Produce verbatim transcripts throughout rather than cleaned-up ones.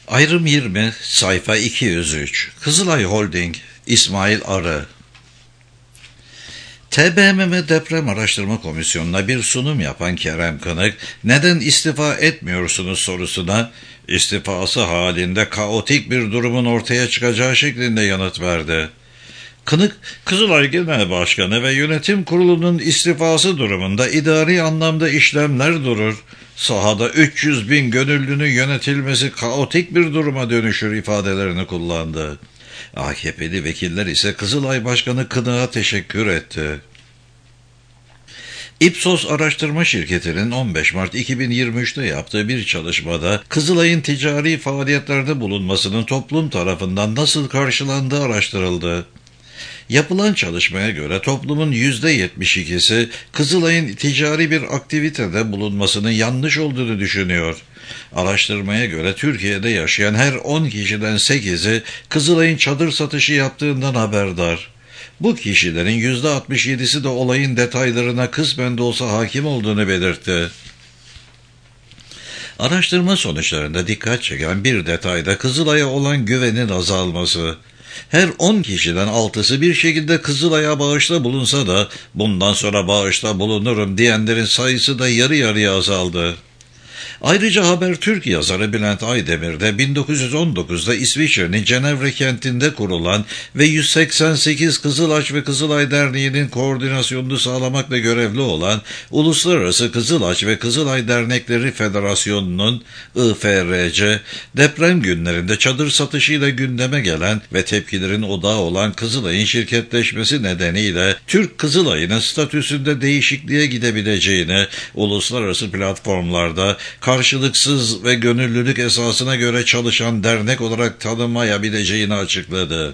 Ayrım yirmi, sayfa iki yüz üç. Kızılay Holding, İsmail Arı. T B M M Deprem Araştırma Komisyonu'na bir sunum yapan Kerem Kınık, neden istifa etmiyorsunuz sorusuna, istifası halinde kaotik bir durumun ortaya çıkacağı şeklinde yanıt verdi. Kınık, Kızılay Genel Başkanı ve Yönetim Kurulu'nun istifası durumunda idari anlamda işlemler durur, sahada üç yüz bin gönüllünün yönetilmesi kaotik bir duruma dönüşür ifadelerini kullandı. A K P'li vekiller ise Kızılay Başkanı Kınık'a teşekkür etti. Ipsos Araştırma Şirketi'nin on beş Mart iki bin yirmi üç'te yaptığı bir çalışmada Kızılay'ın ticari faaliyetlerde bulunmasının toplum tarafından nasıl karşılandığı araştırıldı. Yapılan çalışmaya göre toplumun yüzde yetmiş ikisi Kızılay'ın ticari bir aktivitede bulunmasının yanlış olduğunu düşünüyor. Araştırmaya göre Türkiye'de yaşayan her on kişiden sekizi Kızılay'ın çadır satışı yaptığından haberdar. Bu kişilerin yüzde altmış yedisi de olayın detaylarına kısmen de olsa hakim olduğunu belirtti. Araştırma sonuçlarında dikkat çeken bir detayda Kızılay'a olan güvenin azalması. Her on kişiden altısı bir şekilde Kızılay'a bağışta bulunsa da bundan sonra bağışta bulunurum diyenlerin sayısı da yarı yarıya azaldı. Ayrıca Habertürk yazarı Bülent Aydemir de bin dokuz yüz on dokuz'da İsviçre'nin Cenevre kentinde kurulan ve yüz seksen sekiz Kızılaç ve Kızılay Derneği'nin koordinasyonunu sağlamakla görevli olan Uluslararası Kızılaç ve Kızılay Dernekleri Federasyonu'nun I F R C, deprem günlerinde çadır satışıyla gündeme gelen ve tepkilerin odağı olan Kızılay'ın şirketleşmesi nedeniyle Türk Kızılay'ının statüsünde değişikliğe gidebileceğini, uluslararası platformlarda karşılıksız ve gönüllülük esasına göre çalışan dernek olarak tanınmayabileceğini açıkladı.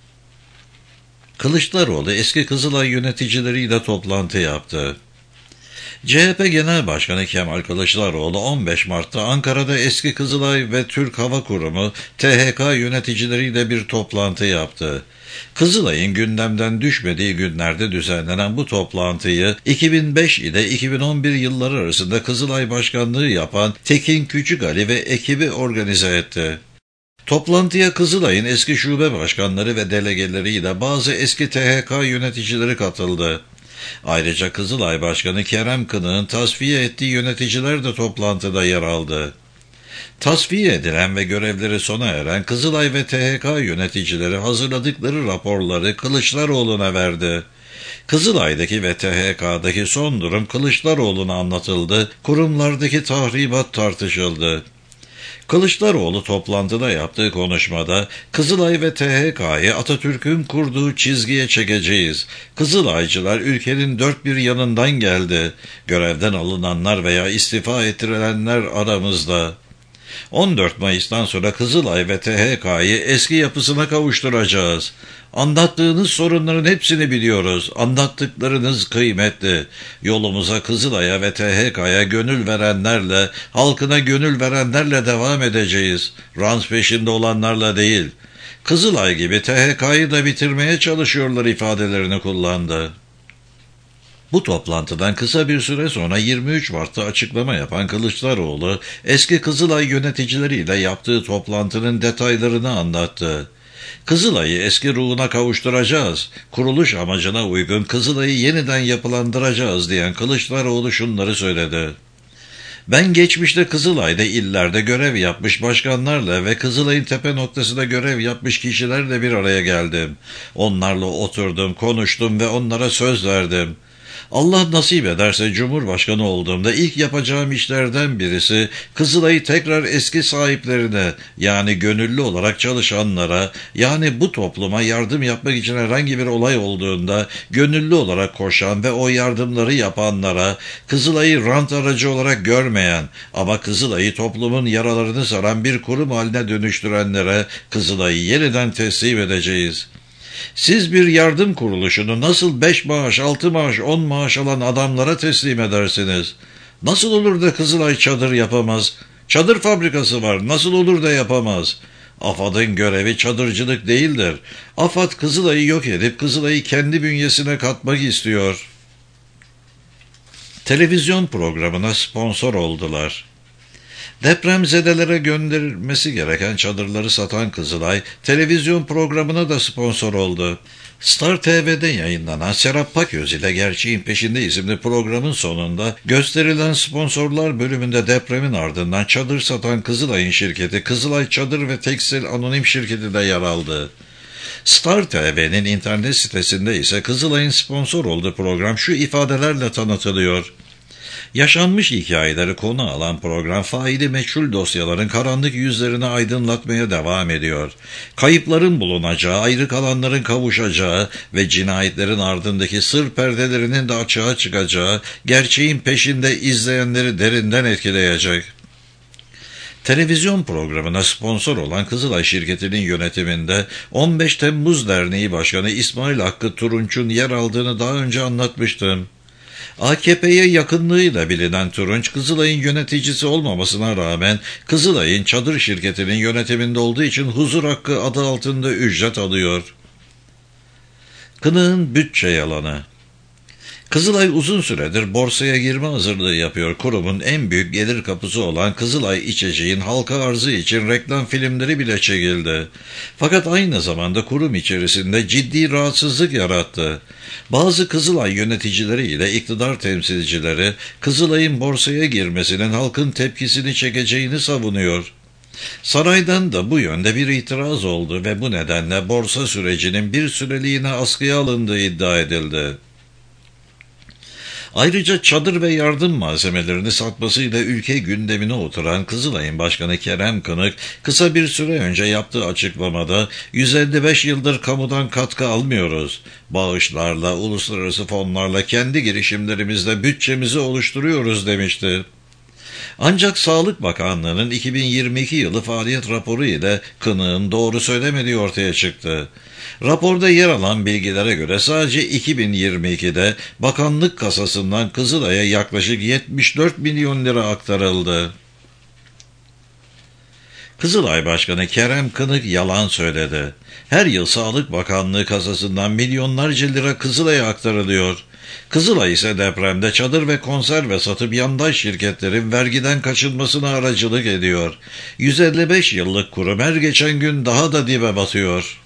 Kılıçdaroğlu eski Kızılay yöneticileriyle toplantı yaptı. C H P Genel Başkanı Kemal Kılıçdaroğlu on beş Mart'ta Ankara'da eski Kızılay ve Türk Hava Kurumu T H K yöneticileriyle bir toplantı yaptı. Kızılay'ın gündemden düşmediği günlerde düzenlenen bu toplantıyı iki bin beş ile iki bin on bir yılları arasında Kızılay Başkanlığı yapan Tekin Küçükali ve ekibi organize etti. Toplantıya Kızılay'ın eski şube başkanları ve delegeleriyle bazı eski T H K yöneticileri katıldı. Ayrıca Kızılay Başkanı Kerem Kınık'ın tasfiye ettiği yöneticiler de toplantıda yer aldı. Tasfiye edilen ve görevleri sona eren Kızılay ve T H K yöneticileri hazırladıkları raporları Kılıçdaroğlu'na verdi. Kızılay'daki ve T H K'daki son durum Kılıçdaroğlu'na anlatıldı, kurumlardaki tahribat tartışıldı. Kılıçdaroğlu toplantıda yaptığı konuşmada Kızılay ve T H K'yı Atatürk'ün kurduğu çizgiye çekeceğiz. Kızılaycılar ülkenin dört bir yanından geldi. Görevden alınanlar veya istifa ettirilenler aramızda. on dört Mayıs'tan sonra Kızılay ve T H K'yı eski yapısına kavuşturacağız. Anlattığınız sorunların hepsini biliyoruz. Anlattıklarınız kıymetli. Yolumuza Kızılay'a ve T H K'ya gönül verenlerle, halkına gönül verenlerle devam edeceğiz. Rant peşinde olanlarla değil. Kızılay gibi T H K'yı da bitirmeye çalışıyorlar ifadelerini kullandı. Bu toplantıdan kısa bir süre sonra yirmi üç Mart'ta açıklama yapan Kılıçdaroğlu, eski Kızılay yöneticileriyle yaptığı toplantının detaylarını anlattı. Kızılay'ı eski ruhuna kavuşturacağız, kuruluş amacına uygun Kızılay'ı yeniden yapılandıracağız diyen Kılıçdaroğlu şunları söyledi. Ben geçmişte Kızılay'da illerde görev yapmış başkanlarla ve Kızılay'ın tepe noktasında görev yapmış kişilerle bir araya geldim. Onlarla oturdum, konuştum ve onlara söz verdim. Allah nasip ederse Cumhurbaşkanı olduğumda ilk yapacağım işlerden birisi Kızılay'ı tekrar eski sahiplerine, yani gönüllü olarak çalışanlara, yani bu topluma yardım yapmak için herhangi bir olay olduğunda gönüllü olarak koşan ve o yardımları yapanlara, Kızılay'ı rant aracı olarak görmeyen ama Kızılay'ı toplumun yaralarını saran bir kurum haline dönüştürenlere Kızılay'ı yeniden teslim edeceğiz. Siz bir yardım kuruluşunu nasıl beş maaş, altı maaş, on maaş alan adamlara teslim edersiniz? Nasıl olur da Kızılay çadır yapamaz? Çadır fabrikası var, nasıl olur da yapamaz? AFAD'ın görevi çadırcılık değildir. AFAD Kızılay'ı yok edip Kızılay'ı kendi bünyesine katmak istiyor. Televizyon programına sponsor oldular. Depremzedelere gönderilmesi gereken çadırları satan Kızılay, televizyon programına da sponsor oldu. Star T V'de yayınlanan Serap Paköz ile Gerçeğin Peşinde isimli programın sonunda gösterilen sponsorlar bölümünde depremin ardından çadır satan Kızılay'ın şirketi Kızılay Çadır ve Tekstil Anonim Şirketi de yer aldı. Star T V'nin internet sitesinde ise Kızılay'ın sponsor olduğu program şu ifadelerle tanıtılıyor. Yaşanmış hikayeleri konu alan program faili meçhul dosyaların karanlık yüzlerini aydınlatmaya devam ediyor. Kayıpların bulunacağı, ayrı kalanların kavuşacağı ve cinayetlerin ardındaki sır perdelerinin de açığa çıkacağı, gerçeğin peşinde izleyenleri derinden etkileyecek. Televizyon programına sponsor olan Kızılay şirketinin yönetiminde on beş Temmuz Derneği Başkanı İsmail Hakkı Turunç'un yer aldığını daha önce anlatmıştım. A K P'ye yakınlığıyla bilinen Turunç, Kızılay'ın yöneticisi olmamasına rağmen Kızılay'ın çadır şirketinin yönetiminde olduğu için huzur hakkı adı altında ücret alıyor. Kınık'ın bütçe yalanı. Kızılay uzun süredir borsaya girme hazırlığı yapıyor. Kurumun en büyük gelir kapısı olan Kızılay İçeceğin halka arzı için reklam filmleri bile çekildi. Fakat aynı zamanda kurum içerisinde ciddi rahatsızlık yarattı. Bazı Kızılay yöneticileri ile iktidar temsilcileri Kızılay'ın borsaya girmesinin halkın tepkisini çekeceğini savunuyor. Saraydan da bu yönde bir itiraz oldu ve bu nedenle borsa sürecinin bir süreliğine askıya alındığı iddia edildi. Ayrıca çadır ve yardım malzemelerini satmasıyla ülke gündemine oturan Kızılay'ın başkanı Kerem Kınık, kısa bir süre önce yaptığı açıklamada yüz elli beş yıldır kamudan katkı almıyoruz. Bağışlarla, uluslararası fonlarla kendi girişimlerimizle bütçemizi oluşturuyoruz demişti. Ancak Sağlık Bakanlığı'nın iki bin yirmi iki yılı faaliyet raporu ile Kınık'ın doğru söylemediği ortaya çıktı. Raporda yer alan bilgilere göre sadece iki bin yirmi ikide bakanlık kasasından Kızılay'a yaklaşık yetmiş dört milyon lira aktarıldı. Kızılay Başkanı Kerem Kınık yalan söyledi. Her yıl Sağlık Bakanlığı kasasından milyonlarca lira Kızılay'a aktarılıyor. Kızılay ise depremde çadır ve konserve satıp yandaş şirketlerin vergiden kaçınmasına aracılık ediyor. yüz elli beş yıllık kurum her geçen gün daha da dibe batıyor.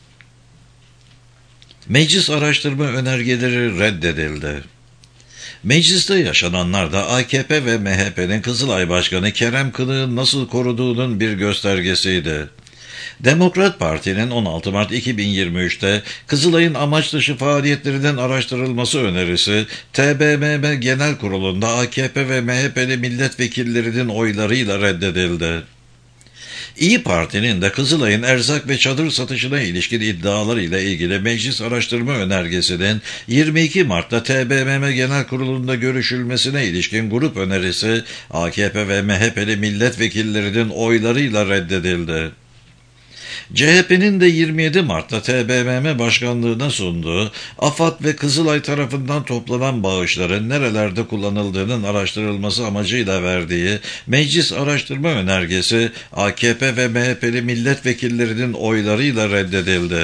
Meclis araştırma önergeleri reddedildi. Mecliste yaşananlar da A K P ve M H P'nin Kızılay Başkanı Kerem Kınık'ın nasıl koruduğunun bir göstergesiydi. Demokrat Parti'nin on altı Mart iki bin yirmi üçte Kızılay'ın amaç dışı faaliyetlerinin araştırılması önerisi T B M M Genel Kurulu'nda A K P ve M H P'li milletvekillerinin oylarıyla reddedildi. İyi Parti'nin de Kızılay'ın erzak ve çadır satışına ilişkin iddialarıyla ilgili meclis araştırma önergesinin yirmi iki Mart'ta T B M M Genel Kurulu'nda görüşülmesine ilişkin grup önerisi A K P ve M H P'li milletvekillerinin oylarıyla reddedildi. C H P'nin de yirmi yedi Mart'ta T B M M Başkanlığı'na sunduğu AFAD ve Kızılay tarafından toplanan bağışların nerelerde kullanıldığının araştırılması amacıyla verdiği meclis araştırma önergesi A K P ve M H P'li milletvekillerinin oylarıyla reddedildi.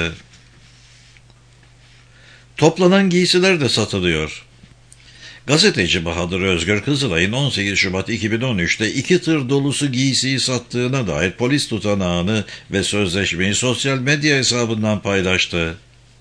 Toplanan giysiler de satılıyor. Gazeteci Bahadır Özgür, Kızılay'ın on sekiz Şubat iki bin on üçte iki tır dolusu giysiyi sattığına dair polis tutanağını ve sözleşmeyi sosyal medya hesabından paylaştı.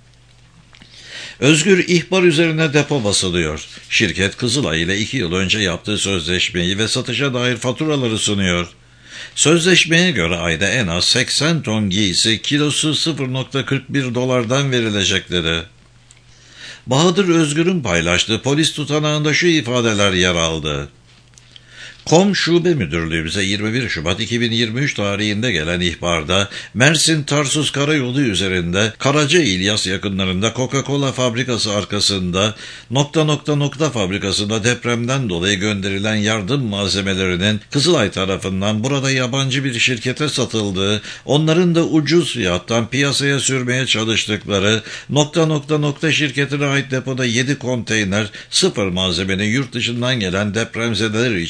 Özgür ihbar üzerine depo basılıyor. Şirket Kızılay ile iki yıl önce yaptığı sözleşmeyi ve satışa dair faturaları sunuyor. Sözleşmeye göre ayda en az seksen ton giysi kilosu sıfır nokta kırk bir dolardan verilecek dedi. Bahadır Özgür'ün paylaştığı polis tutanağında şu ifadeler yer aldı. Kom Şube Müdürlüğümüze yirmi bir Şubat iki bin yirmi üç tarihinde gelen ihbarda Mersin-Tarsus Karayolu üzerinde Karaca İlyas yakınlarında Coca-Cola fabrikası arkasında nokta nokta nokta fabrikasında depremden dolayı gönderilen yardım malzemelerinin Kızılay tarafından burada yabancı bir şirkete satıldığı, onların da ucuz fiyattan piyasaya sürmeye çalıştıkları nokta nokta nokta şirketine ait depoda yedi konteyner sıfır malzemenin yurt dışından gelen depremzedeler için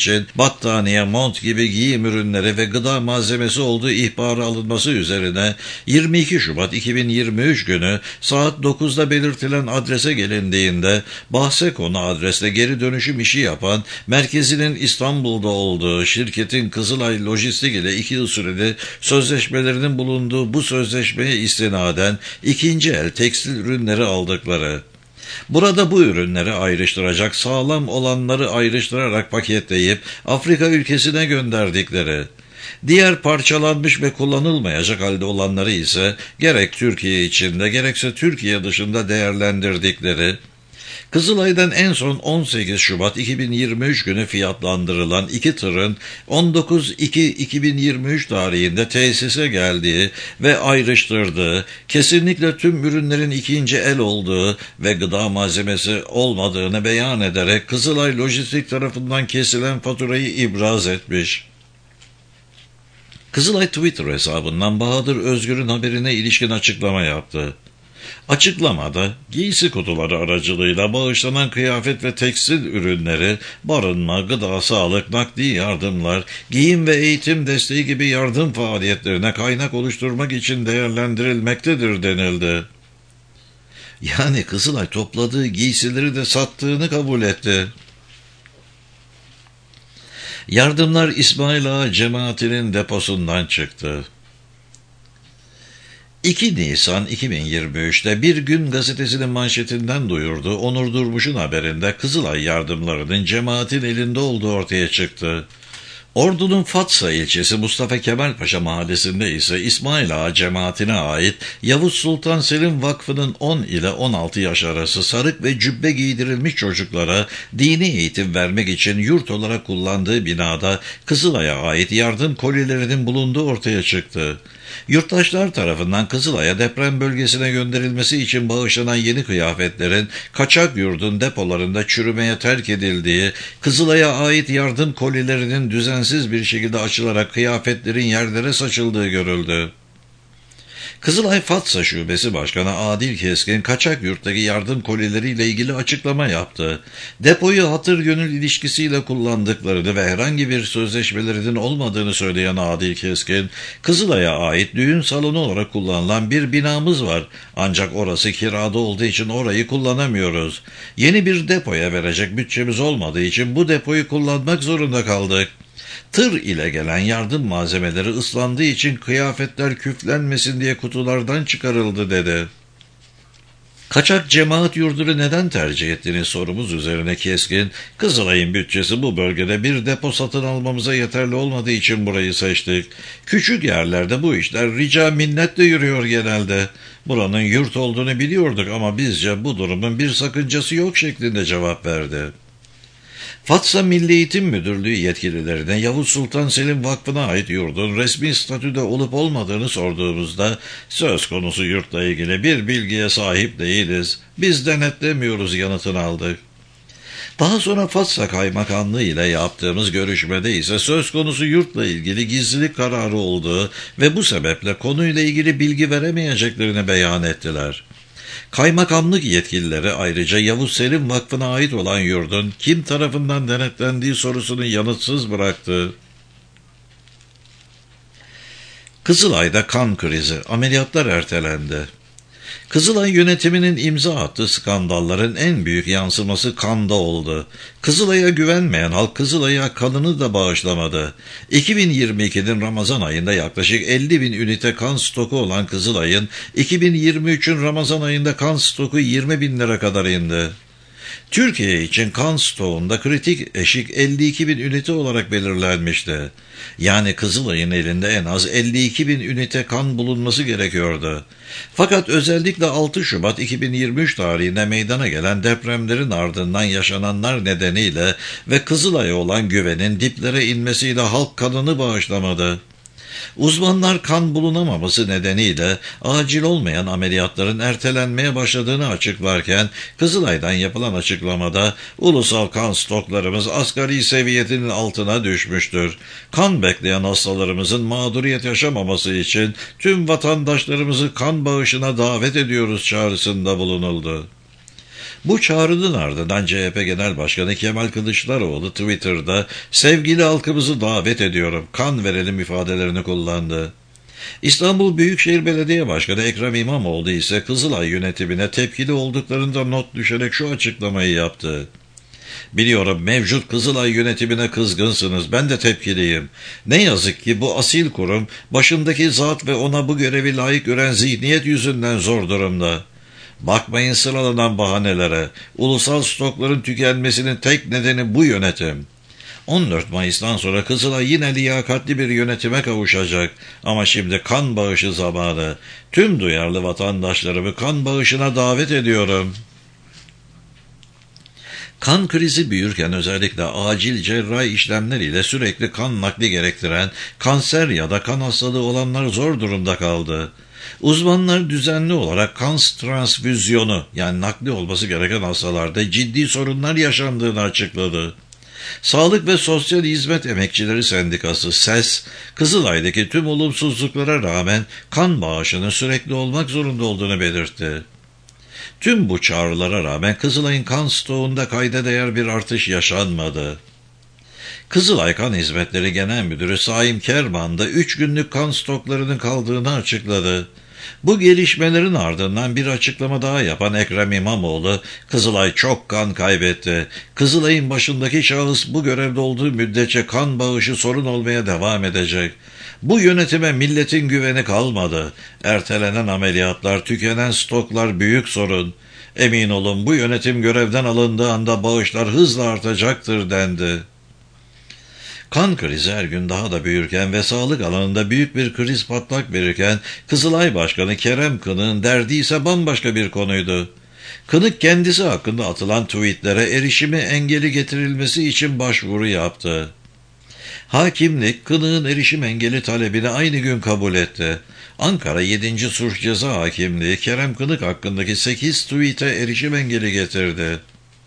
battaniye, mont gibi giyim ürünleri ve gıda malzemesi olduğu ihbarı alınması üzerine yirmi iki Şubat iki bin yirmi üç günü saat dokuzda belirtilen adrese gelindiğinde bahse konu adreste geri dönüşüm işi yapan, merkezinin İstanbul'da olduğu şirketin Kızılay Lojistik ile iki yıl süreli sözleşmelerinin bulunduğu bu sözleşmeye istinaden ikinci el tekstil ürünleri aldıkları, burada bu ürünleri ayrıştıracak, sağlam olanları ayrıştırarak paketleyip Afrika ülkesine gönderdikleri, diğer parçalanmış ve kullanılmayacak halde olanları ise gerek Türkiye içinde gerekse Türkiye dışında değerlendirdikleri, Kızılay'dan en son on sekiz Şubat iki bin yirmi üç günü fiyatlandırılan iki tırın on dokuz Ekim iki bin yirmi üç tarihinde tesise geldiği ve ayrıştırdığı, kesinlikle tüm ürünlerin ikinci el olduğu ve gıda malzemesi olmadığını beyan ederek Kızılay Lojistik tarafından kesilen faturayı ibraz etmiş. Kızılay Twitter hesabından Bahadır Özgür'ün haberine ilişkin açıklama yaptı. Açıklamada giysi kutuları aracılığıyla bağışlanan kıyafet ve tekstil ürünleri, barınma, gıda, sağlık, nakdi yardımlar, giyim ve eğitim desteği gibi yardım faaliyetlerine kaynak oluşturmak için değerlendirilmektedir denildi. Yani Kızılay topladığı giysileri de sattığını kabul etti. Yardımlar İsmail Ağa cemaatinin deposundan çıktı. iki Nisan iki bin yirmi üçte Bir Gün gazetesinin manşetinden duyurdu, Onur Durmuş'un haberinde Kızılay yardımlarının cemaatin elinde olduğu ortaya çıktı. Ordu'nun Fatsa ilçesi Mustafa Kemal Paşa mahallesinde ise İsmail Ağa cemaatine ait Yavuz Sultan Selim Vakfı'nın on ile on altı yaş arası sarık ve cübbe giydirilmiş çocuklara dini eğitim vermek için yurt olarak kullandığı binada Kızılay'a ait yardım kolilerinin bulunduğu ortaya çıktı. Yurttaşlar tarafından Kızılay'a deprem bölgesine gönderilmesi için bağışlanan yeni kıyafetlerin kaçak yurdun depolarında çürümeye terk edildiği, Kızılay'a ait yardım kolilerinin düzensiz bir şekilde açılarak kıyafetlerin yerlere saçıldığı görüldü. Kızılay Fatsa Şubesi Başkanı Adil Keskin, kaçak yurttaki yardım kolileriyle ilgili açıklama yaptı. Depoyu hatır gönül ilişkisiyle kullandıklarını ve herhangi bir sözleşmelerinin olmadığını söyleyen Adil Keskin, Kızılay'a ait düğün salonu olarak kullanılan bir binamız var. Ancak orası kirada olduğu için orayı kullanamıyoruz. Yeni bir depoya verecek bütçemiz olmadığı için bu depoyu kullanmak zorunda kaldık. Tır ile gelen yardım malzemeleri ıslandığı için kıyafetler küflenmesin diye kutulardan çıkarıldı dedi. Kaçak cemaat yurdunu neden tercih ettiğiniz sorumuz üzerine Keskin, Kızılay'ın bütçesi bu bölgede bir depo satın almamıza yeterli olmadığı için burayı seçtik. Küçük yerlerde bu işler rica minnetle yürüyor genelde. Buranın yurt olduğunu biliyorduk ama bizce bu durumun bir sakıncası yok şeklinde cevap verdi. Fatsa Milli Eğitim Müdürlüğü yetkililerine Yavuz Sultan Selim Vakfı'na ait yurdun resmi statüde olup olmadığını sorduğumuzda söz konusu yurtla ilgili bir bilgiye sahip değiliz, biz denetlemiyoruz yanıtını aldık. Daha sonra Fatsa Kaymakamlığı ile yaptığımız görüşmede ise söz konusu yurtla ilgili gizlilik kararı olduğu ve bu sebeple konuyla ilgili bilgi veremeyeceklerini beyan ettiler. Kaymakamlık yetkilileri ayrıca Yavuz Selim Vakfı'na ait olan yurdun kim tarafından denetlendiği sorusunu yanıtsız bıraktı. Kızılay'da kan krizi, ameliyatlar ertelendi. Kızılay yönetiminin imza attığı skandalların en büyük yansıması kanda oldu. Kızılay'a güvenmeyen halk Kızılay'a kanını da bağışlamadı. iki bin yirmi ikinin Ramazan ayında yaklaşık elli bin ünite kan stoku olan Kızılay'ın iki bin yirmi üçün Ramazan ayında kan stoku yirmi bin lira kadar indi. Türkiye için kan stoğunda kritik eşik elli iki bin ünite olarak belirlenmişti. Yani Kızılay'ın elinde en az elli iki bin ünite kan bulunması gerekiyordu. Fakat özellikle altı Şubat iki bin yirmi üç tarihinde meydana gelen depremlerin ardından yaşananlar nedeniyle ve Kızılay'a olan güvenin diplere inmesiyle halk kanını bağışlamadı. Uzmanlar kan bulunamaması nedeniyle acil olmayan ameliyatların ertelenmeye başladığını açıklarken Kızılay'dan yapılan açıklamada ulusal kan stoklarımız asgari seviyenin altına düşmüştür. Kan bekleyen hastalarımızın mağduriyet yaşamaması için tüm vatandaşlarımızı kan bağışına davet ediyoruz çağrısında bulunuldu. Bu çağrının ardından C H P Genel Başkanı Kemal Kılıçdaroğlu Twitter'da "Sevgili halkımızı davet ediyorum, kan verelim" ifadelerini kullandı. İstanbul Büyükşehir Belediye Başkanı Ekrem İmamoğlu ise Kızılay yönetimine tepkili olduklarında not düşerek şu açıklamayı yaptı. "Biliyorum mevcut Kızılay yönetimine kızgınsınız, ben de tepkiliyim. Ne yazık ki bu asil kurum başındaki zat ve ona bu görevi layık gören zihniyet yüzünden zor durumda. Bakmayın sıralanan bahanelere, ulusal stokların tükenmesinin tek nedeni bu yönetim. on dört Mayıs'tan sonra Kızılay yine liyakatli bir yönetime kavuşacak. Ama şimdi kan bağışı zamanı. Tüm duyarlı vatandaşlarımı kan bağışına davet ediyorum." Kan krizi büyürken özellikle acil cerrahi işlemleriyle sürekli kan nakli gerektiren, kanser ya da kan hastalığı olanlar zor durumda kaldı. Uzmanlar düzenli olarak kan transfüzyonu yani nakli olması gereken hastalarda ciddi sorunlar yaşandığını açıkladı. Sağlık ve Sosyal Hizmet Emekçileri Sendikası S E S, Kızılay'daki tüm olumsuzluklara rağmen kan bağışının sürekli olmak zorunda olduğunu belirtti. Tüm bu çağrılara rağmen Kızılay'ın kan stoğunda kayda değer bir artış yaşanmadı. Kızılay Kan Hizmetleri Genel Müdürü Saim Kerman da üç günlük kan stoklarının kaldığını açıkladı. Bu gelişmelerin ardından bir açıklama daha yapan Ekrem İmamoğlu, "Kızılay çok kan kaybetti. Kızılay'ın başındaki şahıs bu görevde olduğu müddetçe kan bağışı sorun olmaya devam edecek. Bu yönetime milletin güveni kalmadı. Ertelenen ameliyatlar, tükenen stoklar büyük sorun. Emin olun bu yönetim görevden alındığı anda bağışlar hızla artacaktır" dendi. Kan krizi her gün daha da büyürken ve sağlık alanında büyük bir kriz patlak verirken Kızılay Başkanı Kerem Kınık'ın derdi ise bambaşka bir konuydu. Kınık kendisi hakkında atılan tweetlere erişimi engeli getirilmesi için başvuru yaptı. Hakimlik Kınık'ın erişim engeli talebini aynı gün kabul etti. Ankara yedinci Suç Ceza Hakimliği Kerem Kınık hakkındaki sekiz tweete erişim engeli getirdi.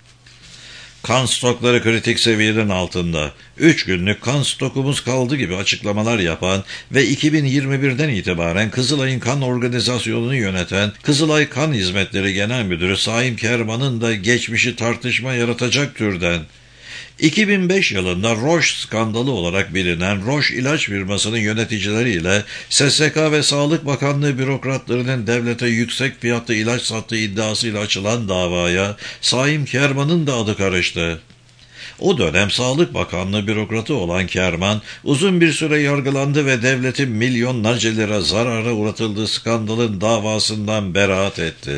"Kan stokları kritik seviyenin altında. üç günlük kan stokumuz kaldı" gibi açıklamalar yapan ve iki bin yirmi birden itibaren Kızılay'ın kan organizasyonunu yöneten Kızılay Kan Hizmetleri Genel Müdürü Saim Kerman'ın da geçmişi tartışma yaratacak türden. iki bin beş yılında Roche skandalı olarak bilinen Roche ilaç firmasının yöneticileriyle S S K ve Sağlık Bakanlığı bürokratlarının devlete yüksek fiyatlı ilaç sattığı iddiasıyla açılan davaya Saim Kerman'ın da adı karıştı. O dönem Sağlık Bakanlığı bürokratı olan Kerman uzun bir süre yargılandı ve devletin milyonlarca lira zarara uğratıldığı skandalın davasından beraat etti.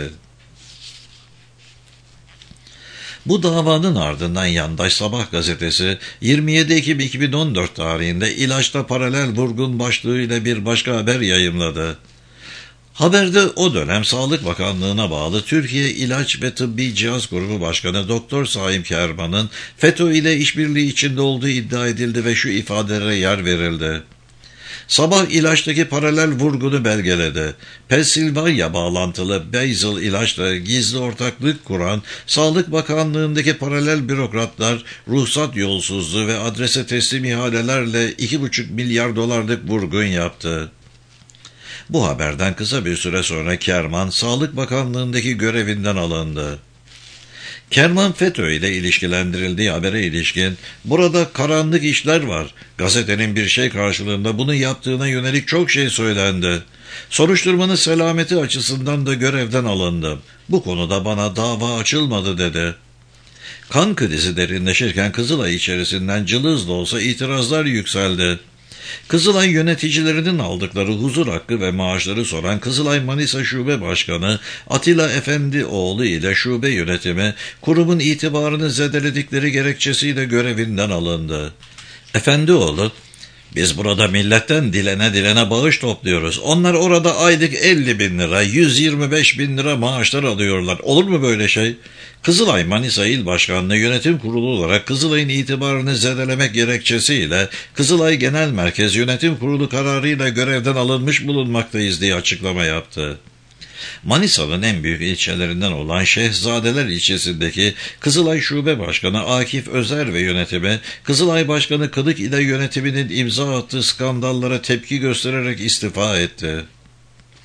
Bu davanın ardından Yandaş Sabah gazetesi yirmi yedi Ekim iki bin on dört tarihinde ilaçta paralel vurgun başlığıyla bir başka haber yayımladı. Haberde o dönem Sağlık Bakanlığı'na bağlı Türkiye İlaç ve Tıbbi Cihaz Grubu Başkanı Doktor Saim Kerman'ın FETÖ ile işbirliği içinde olduğu iddia edildi ve şu ifadelere yer verildi. Sabah ilaçtaki paralel vurgunu belgeledi. Pensilvanya bağlantılı Basil ilaçla gizli ortaklık kuran Sağlık Bakanlığı'ndaki paralel bürokratlar ruhsat yolsuzluğu ve adrese teslim ihalelerle iki buçuk milyar dolarlık vurgun yaptı. Bu haberden kısa bir süre sonra Kerman Sağlık Bakanlığı'ndaki görevinden alındı. Kerman FETÖ ile ilişkilendirildiği habere ilişkin "Burada karanlık işler var. Gazetenin bir şey karşılığında bunu yaptığına yönelik çok şey söylendi. Soruşturmanın selameti açısından da görevden alındım. Bu konuda bana dava açılmadı" dedi. Kan krizi derinleşirken Kızılay içerisinden cılız da olsa itirazlar yükseldi. Kızılay yöneticilerinin aldıkları huzur hakkı ve maaşları soran Kızılay Manisa Şube Başkanı Atilla Efendioğlu ile şube yönetimi kurumun itibarını zedeledikleri gerekçesiyle görevinden alındı. Efendioğlu, "Biz burada milletten dilene dilene bağış topluyoruz. Onlar orada aylık elli bin lira, yüz yirmi beş bin lira maaşlar alıyorlar. Olur mu böyle şey? Kızılay Manisa İl Başkanlığı Yönetim Kurulu olarak Kızılay'ın itibarını zedelemek gerekçesiyle Kızılay Genel Merkez Yönetim Kurulu kararıyla görevden alınmış bulunmaktayız" diye açıklama yaptı. Manisa'nın en büyük ilçelerinden olan Şehzadeler ilçesindeki Kızılay Şube Başkanı Akif Özer ve yönetimi, Kızılay Başkanı Kınık ile yönetiminin imza attığı skandallara tepki göstererek istifa etti.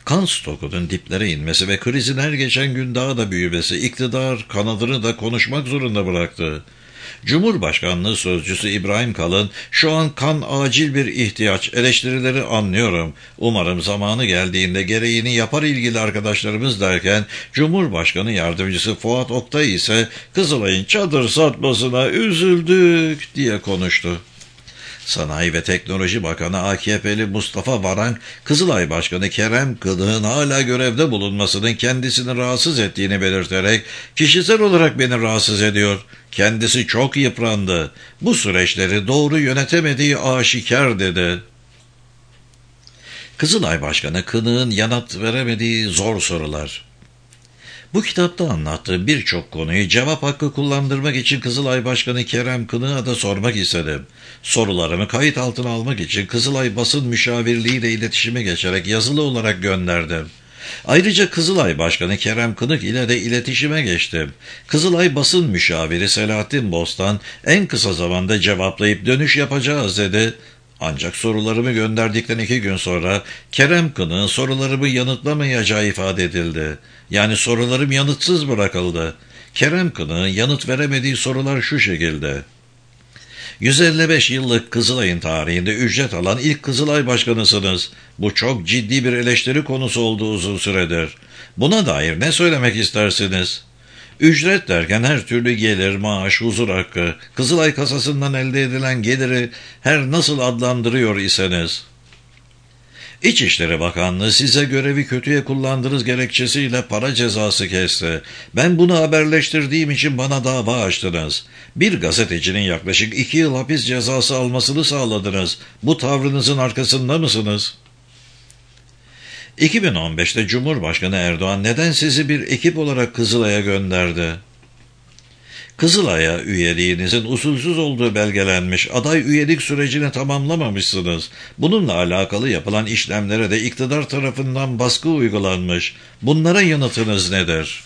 Kan stokunun diplere inmesi ve krizin her geçen gün daha da büyümesi iktidar kanadını da konuşmak zorunda bıraktı. Cumhurbaşkanlığı Sözcüsü İbrahim Kalın, "Şu an kan acil bir ihtiyaç, eleştirileri anlıyorum. Umarım zamanı geldiğinde gereğini yapar ilgili arkadaşlarımız" derken, Cumhurbaşkanı Yardımcısı Fuat Oktay ise Kızılay'ın çadır satmasına üzüldük diye konuştu. Sanayi ve Teknoloji Bakanı A K P'li Mustafa Varank, Kızılay Başkanı Kerem Kınık'ın hala görevde bulunmasının kendisini rahatsız ettiğini belirterek, "Kişisel olarak beni rahatsız ediyor. Kendisi çok yıprandı. Bu süreçleri doğru yönetemediği aşikar" dedi. Kızılay Başkanı Kınık'ın yanıt veremediği zor sorular. Bu kitapta anlattığı birçok konuyu cevap hakkı kullandırmak için Kızılay Başkanı Kerem Kınık'a da sormak istedim. Sorularımı kayıt altına almak için Kızılay Basın Müşavirliği ile iletişime geçerek yazılı olarak gönderdim. Ayrıca Kızılay Başkanı Kerem Kınık ile de iletişime geçtim. Kızılay Basın Müşaviri Selahattin Bostan en kısa zamanda cevaplayıp dönüş yapacağız dedi. Ancak sorularımı gönderdikten iki gün sonra Kerem Kınık'ın sorularımı yanıtlamayacağı ifade edildi. Yani sorularım yanıtsız bırakıldı. Kerem Kınık'ın yanıt veremediği sorular şu şekilde. yüz elli beş yıllık Kızılay'ın tarihinde ücret alan ilk Kızılay Başkanısınız. Bu çok ciddi bir eleştiri konusu olduğu uzun süredir. Buna dair ne söylemek istersiniz? Ücret derken her türlü gelir, maaş, huzur hakkı, Kızılay kasasından elde edilen geliri her nasıl adlandırıyor iseniz. İçişleri Bakanlığı size görevi kötüye kullandınız gerekçesiyle para cezası kesti. Ben bunu haberleştirdiğim için bana dava açtınız. Bir gazetecinin yaklaşık iki yıl hapis cezası almasını sağladınız. Bu tavrınızın arkasında mısınız? iki bin on beşte Cumhurbaşkanı Erdoğan neden sizi bir ekip olarak Kızılay'a gönderdi? Kızılay'a üyeliğinizin usulsüz olduğu belgelenmiş, aday üyelik sürecini tamamlamamışsınız. Bununla alakalı yapılan işlemlere de iktidar tarafından baskı uygulanmış. Bunlara yanıtınız nedir?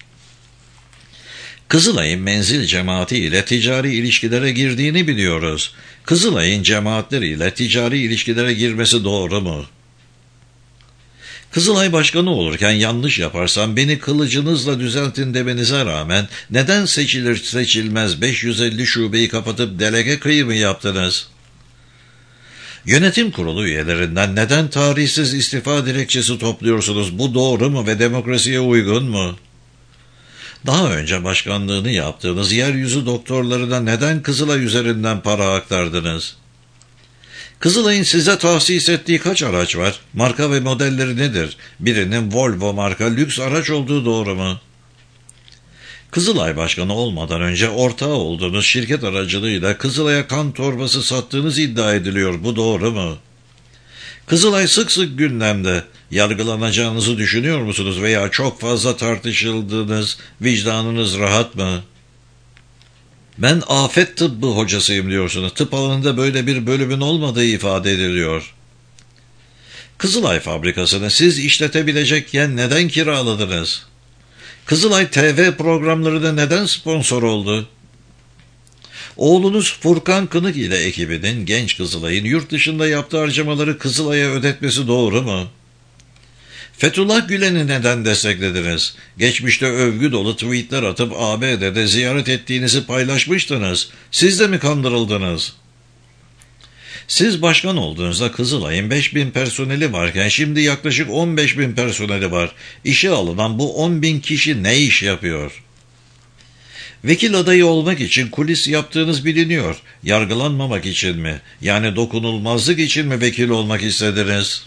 Kızılay'ın menzil cemaati ile ticari ilişkilere girdiğini biliyoruz. Kızılay'ın cemaatleriyle ticari ilişkilere girmesi doğru mu? Kızılay Başkanı olurken yanlış yaparsam beni kılıcınızla düzeltin demenize rağmen neden seçilir seçilmez beş yüz elli şubeyi kapatıp delege kıyımı yaptınız? Yönetim kurulu üyelerinden neden tarihsiz istifa dilekçesi topluyorsunuz? Bu doğru mu ve demokrasiye uygun mu? Daha önce başkanlığını yaptığınız yeryüzü doktorlarına neden Kızılay üzerinden para aktardınız? Kızılay'ın size tahsis ettiği kaç araç var? Marka ve modelleri nedir? Birinin Volvo marka lüks araç olduğu doğru mu? Kızılay Başkanı olmadan önce ortağı olduğunuz şirket aracılığıyla Kızılay'a kan torbası sattığınız iddia ediliyor. Bu doğru mu? Kızılay sık sık gündemde. Yargılanacağınızı düşünüyor musunuz veya çok fazla tartışıldığınız, vicdanınız rahat mı? Ben afet tıbbı hocasıyım diyorsunuz. Tıp alanında böyle bir bölümün olmadığı ifade ediliyor. Kızılay fabrikasını siz işletebilecekken neden kiraladınız? Kızılay T V programlarına neden sponsor oldu? Oğlunuz Furkan Kınık ile ekibinin genç Kızılay'ın yurt dışında yaptığı harcamaları Kızılay'a ödetmesi doğru mu? Fethullah Gülen'i neden desteklediniz? Geçmişte övgü dolu tweetler atıp A B D'de ziyaret ettiğinizi paylaşmıştınız. Siz de mi kandırıldınız? Siz başkan olduğunuzda Kızılay'ın beş bin personeli varken şimdi yaklaşık on beş bin personeli var. İşe alınan bu on bin kişi ne iş yapıyor? Vekil adayı olmak için kulis yaptığınız biliniyor. Yargılanmamak için mi? Yani dokunulmazlık için mi vekil olmak istediniz?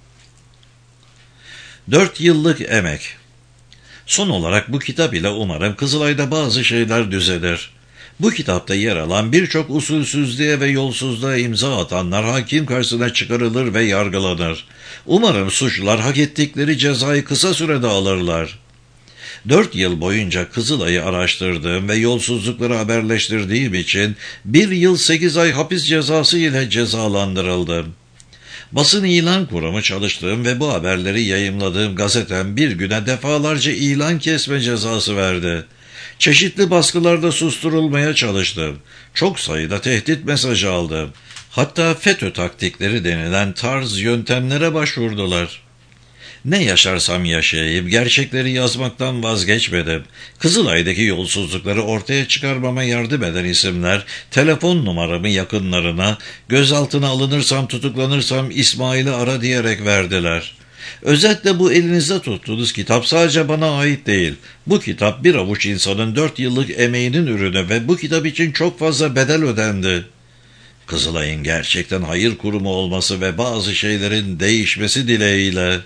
Dört yıllık emek. Son olarak bu kitap ile umarım Kızılay'da bazı şeyler düzelir. Bu kitapta yer alan birçok usulsüzlüğe ve yolsuzluğa imza atanlar hakim karşısına çıkarılır ve yargılanır. Umarım suçlular hak ettikleri cezayı kısa sürede alırlar. Dört yıl boyunca Kızılay'ı araştırdığım ve yolsuzlukları haberleştirdiğim için bir yıl sekiz ay hapis cezası ile cezalandırıldım. Basın ilan kurumu çalıştığım ve bu haberleri yayımladığım gazetem bir güne defalarca ilan kesme cezası verdi. Çeşitli baskılarda susturulmaya çalıştım. Çok sayıda tehdit mesajı aldım. Hatta FETÖ taktikleri denilen tarz yöntemlere başvurdular. Ne yaşarsam yaşayayım, gerçekleri yazmaktan vazgeçmedim. Kızılay'daki yolsuzlukları ortaya çıkarmama yardım eden isimler, telefon numaramı yakınlarına, gözaltına alınırsam tutuklanırsam İsmail'i ara diyerek verdiler. Özetle bu elinizde tuttuğunuz kitap sadece bana ait değil. Bu kitap bir avuç insanın dört yıllık emeğinin ürünü ve bu kitap için çok fazla bedel ödendi. Kızılay'ın gerçekten hayır kurumu olması ve bazı şeylerin değişmesi dileğiyle.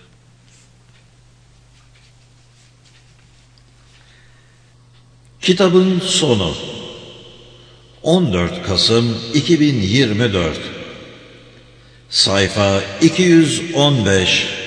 Kitabın sonu on dört Kasım iki bin yirmi dört. Sayfa iki yüz on beş.